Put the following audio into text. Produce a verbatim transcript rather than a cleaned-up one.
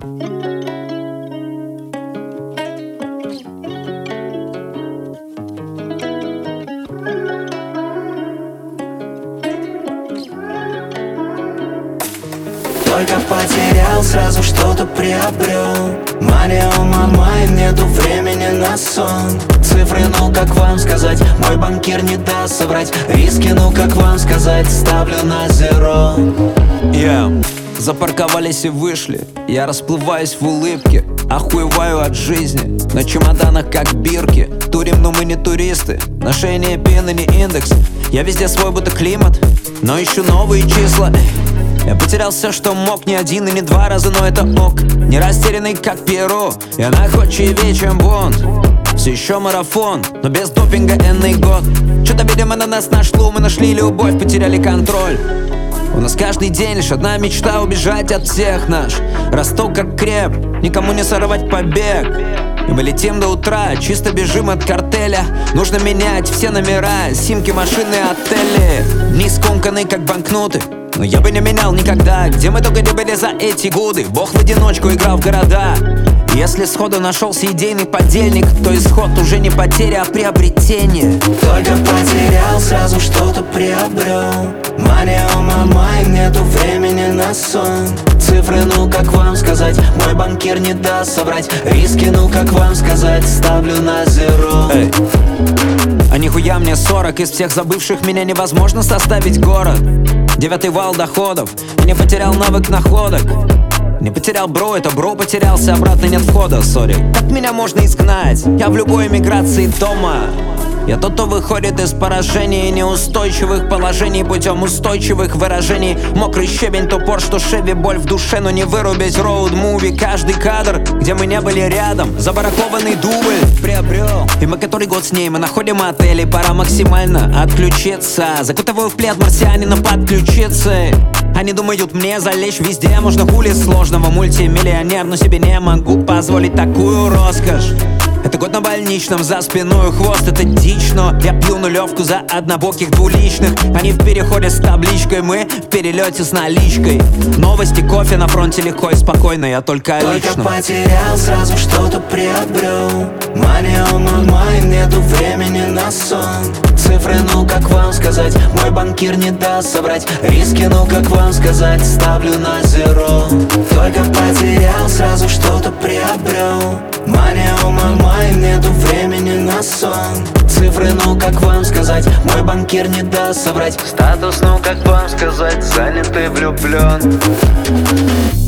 Только потерял, сразу что-то приобрел. Мания у мама, и нету времени на сон. Цифры, ну как вам сказать, мой банкир не даст соврать. Риски, ну как вам сказать, ставлю на зеро. Yeah. Запарковались и вышли, я расплываюсь в улыбке, охуеваю от жизни. На чемоданах как бирки, турим, но мы не туристы. На шее не пин и не индекс, я везде свой будто климат, но ищу новые числа. Я потерял все, что мог, не один и не два раза, но это ок. Не растерянный, как Перу, я находчивее, чем Бонд. Все еще марафон, но без допинга энный год. Что-то, видимо, на нас нашло, мы нашли любовь, потеряли контроль. У нас каждый день лишь одна мечта — убежать от всех наш. Росток как креп, никому не сорвать побег. И мы летим до утра, чисто бежим от картеля. Нужно менять все номера, симки, машины, отели. Дни скомканы, как банкноты, но я бы не менял никогда. Где мы только не были за эти годы. Бог в одиночку играл в города. Если сходу нашелся идейный подельник, то исход уже не потеря, а приобретение. Только потерял, сразу что-то приобрел. Мания у мама, и нету времени на сон. Цифры, ну как вам сказать, мой банкир не даст соврать. Риски, ну как вам сказать, ставлю на зеро. Эй. А нихуя мне сорок, из всех забывших меня невозможно составить город. Девятый вал доходов, я не потерял навык находок. Не потерял бро, это бро потерялся, обратно нет входа, сори. Как меня можно изгнать? Я в любой эмиграции дома. Я тот, кто выходит из поражений и неустойчивых положений путем устойчивых выражений. Мокрый щебень, топор, что шеви, боль в душе, но не вырубить роуд-муви. Каждый кадр, где мы не были рядом, забаракованный дубль приобрел. И мы который год с ней, мы находим отели, пора максимально отключиться. Закутываю в плед марсианина подключиться. Они думают, мне залечь везде можно, хули сложного. Мультимиллионер, но себе не могу позволить такую роскошь. Это год на больничном, за спиной хвост, это дичь, но я пью нулевку за однобоких двуличных. Они в переходе с табличкой, мы в перелете с наличкой. Новости, кофе на фронте легко и спокойно, я только о личном. Только потерял, сразу что-то приобрел. Мания у мама, и нету времени на сон. Цифры, ну как вам сказать, мой банкир не даст соврать. Риски, ну как вам сказать, ставлю на зеро. Только потерял, сразу что-то приобрел. Мания у мама, и нету времени на сон. Цифры, ну как вам сказать, мой банкир не даст соврать. Статус, ну как вам сказать, занят и влюблен.